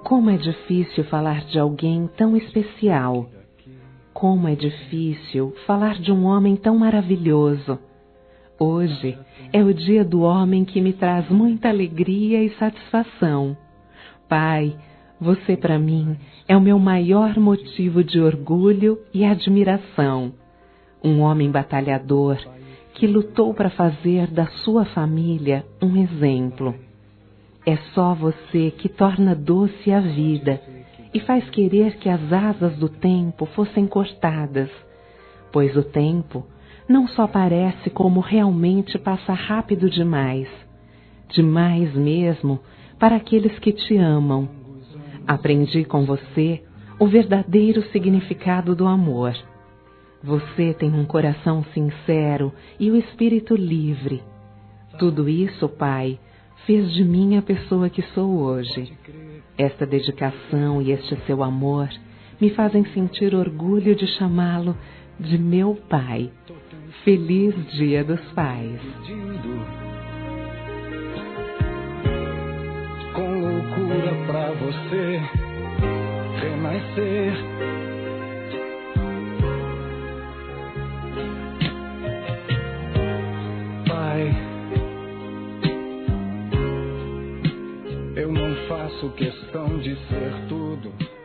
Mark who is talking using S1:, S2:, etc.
S1: Como é difícil falar de alguém tão especial. Como é difícil falar de um homem tão maravilhoso. Hoje é o dia do homem que me traz muita alegria e satisfação. Pai, você para mim é o meu maior motivo de orgulho e admiração. Um homem batalhador que lutou para fazer da sua família um exemplo. É só você que torna doce a vida e faz querer que as asas do tempo fossem cortadas, pois o tempo não só parece como realmente passa rápido demais mesmo para aqueles que te amam. Aprendi com você o verdadeiro significado do amor. Você tem um coração sincero e o espírito livre. Tudo isso, Pai, fez de mim a pessoa que sou hoje. Esta dedicação e este seu amor me fazem sentir orgulho de chamá-lo de meu Pai. Feliz Dia dos Pais.
S2: Com loucura pra você renascer. Pai, eu não faço questão de ser tudo